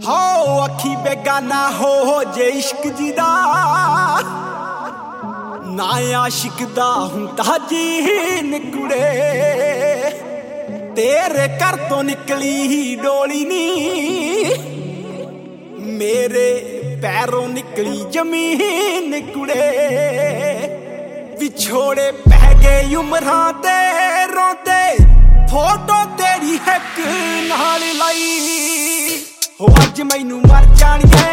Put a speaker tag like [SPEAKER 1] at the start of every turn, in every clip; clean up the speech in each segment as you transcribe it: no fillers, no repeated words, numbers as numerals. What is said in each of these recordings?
[SPEAKER 1] हो अखी बेगाना हो जे इश्क जिदा ना आशिक दा हुंदा जीन कुड़े तेरे घर तो निकली ही डोली नी मेरे पैरों निकली जमीन कुड़े विछोड़े पै गए उमरां ते रोंदे फोटो तेरी हैक नाल लाई हो अज मैनू मर जानिए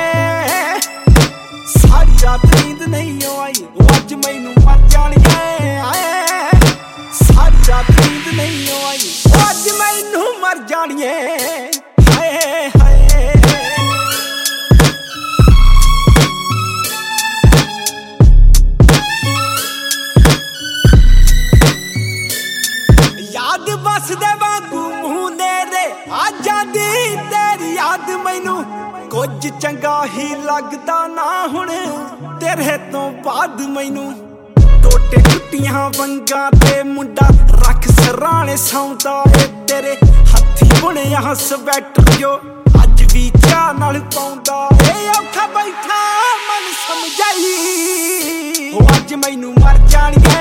[SPEAKER 1] सारी रात नींद नहीं आई हो अज मैनू मर जानिए सारी रात नींद नहीं आई हो अज मैनू मर जानिए हाय हाय याद बस दे वांगू मुंह नेरे आ जांदी तेरी याद मैनू कुछ चंगा ही लगदा ना हुण तेरे तो बाद मैनू टोटे टुटियां वंगा ते मुंडा रख सराणे सौंदा ए तेरे हत्थी बुनिया स्वेटर जो अज भी चाह नाल पाउंदा ए औखा बैठा मन समझाई हो अज मैनू मर जानिए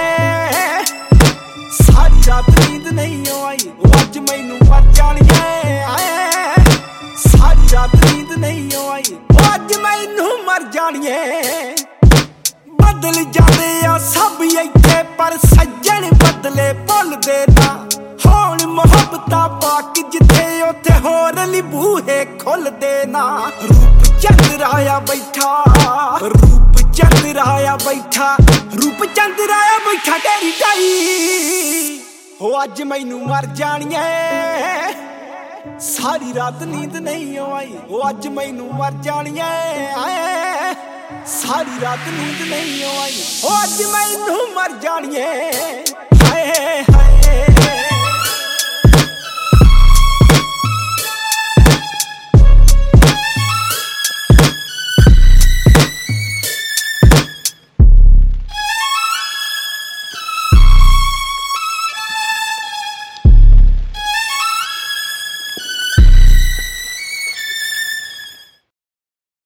[SPEAKER 1] सारी रात नींद नहीं आई हो अज मैनू मर जानिए सारी रात नींद नहीं आई हो अज मैनू मर जानिए बदल जाते आ सब इत्थे पर सज्जन बदले भुलदे ना होण मुहब्बतां पाक जिथे उत्थे होर ली बूहे खुलदे ना रूप चंद्राया बैठा रूप चंद्राया बैठा रूप चंद्राया बैठा तेरी टाई हो अज मैनू मर जानिए सारी रात नींद नहीं आई हो अज मैनू मर जानिए सारी रात नींद नहीं आई हो अज मैनू मर जानिए हाय हाय